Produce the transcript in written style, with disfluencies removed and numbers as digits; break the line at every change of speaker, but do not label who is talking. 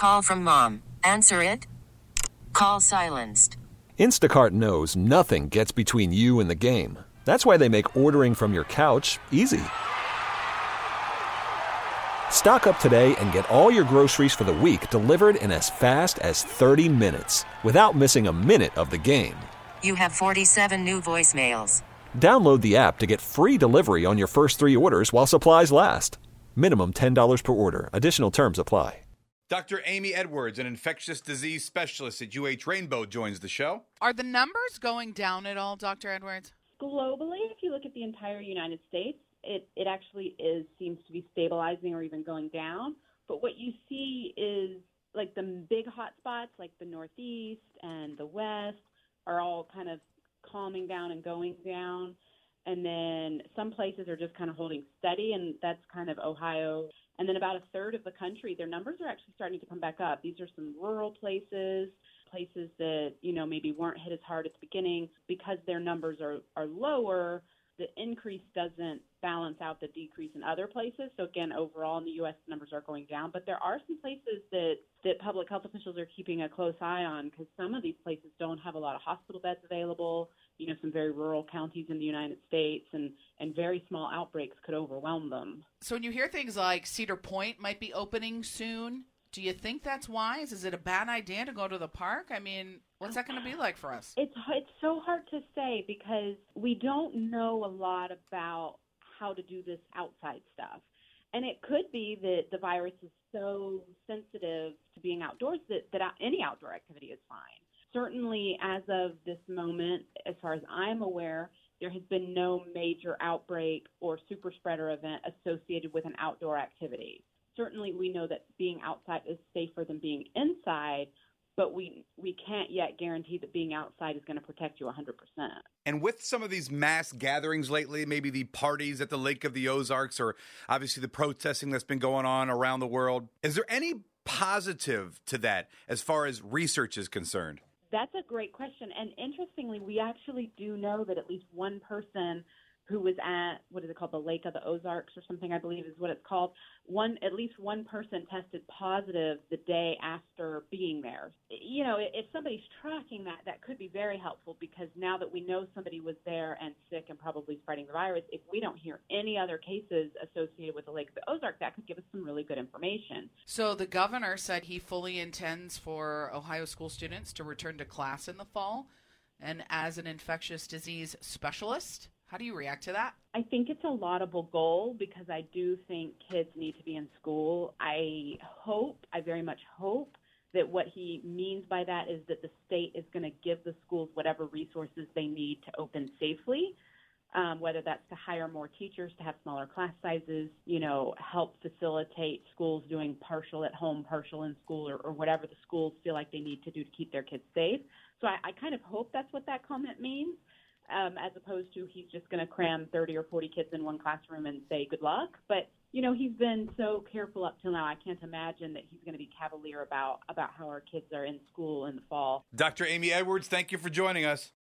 Call from mom. Answer it. Call silenced.
Instacart knows nothing gets between you and the game. That's why they make ordering from your couch easy. Stock up today and get all your groceries for the week delivered in as fast as 30 minutes without missing a minute of the game.
You have 47 new voicemails.
Download the app to get free delivery on your first 3 orders while supplies last. Minimum $10 per order. Additional terms apply.
Dr. Amy Edwards, an infectious disease specialist at UH Rainbow, joins the show.
Are the numbers going down at all, Dr. Edwards?
Globally, if you look at the entire United States, it actually seems to be stabilizing or even going down. But what you see is like the big hot spots, like the Northeast and the West, are all kind of calming down and going down. And then some places are just kind of holding steady, and that's kind of Ohio. And then about a third of the country, their numbers are actually starting to come back up. These are some rural places that, maybe weren't hit as hard at the beginning. Because their numbers are lower, the increase doesn't balance out the decrease in other places. So again, overall in the U.S., the numbers are going down. But there are some places that public health officials are keeping a close eye on, because some of these places don't have a lot of hospital beds available. Some very rural counties in the United States, and very small outbreaks could overwhelm them.
So when you hear things like Cedar Point might be opening soon, do you think that's wise? Is it a bad idea to go to the park? I mean, what's that going to be like for us?
It's so hard to say, because we don't know a lot about how to do this outside stuff. And it could be that the virus is so sensitive to being outdoors that any outdoor activity is fine. Certainly, as of this moment, as far as I'm aware, there has been no major outbreak or super spreader event associated with an outdoor activity. Certainly, we know that being outside is safer than being inside, but we can't yet guarantee that being outside is going to protect you 100%.
And with some of these mass gatherings lately, maybe the parties at the Lake of the Ozarks, or obviously the protesting that's been going on around the world, is there any positive to that as far as research is concerned?
That's a great question. And interestingly, we actually do know that at least one person who was at, what is it called, the Lake of the Ozarks or something, I believe is what it's called. At least one person tested positive the day after being there. If somebody's tracking that could be very helpful, because now that we know somebody was there and sick and probably spreading the virus, if we don't hear any other cases associated with the Lake of the Ozarks, that could give us some really good information.
So the governor said he fully intends for Ohio school students to return to class in the fall. And as an infectious disease specialist, how do you react to that?
I think it's a laudable goal, because I do think kids need to be in school. I very much hope that what he means by that is that the state is going to give the schools whatever resources they need to open safely, whether that's to hire more teachers, to have smaller class sizes, help facilitate schools doing partial at home, partial in school, or whatever the schools feel like they need to do to keep their kids safe. So I kind of hope that's what that comment means. As opposed to he's just going to cram 30 or 40 kids in one classroom and say good luck. But, he's been so careful up till now. I can't imagine that he's going to be cavalier about how our kids are in school in the fall.
Dr. Amy Edwards, thank you for joining us.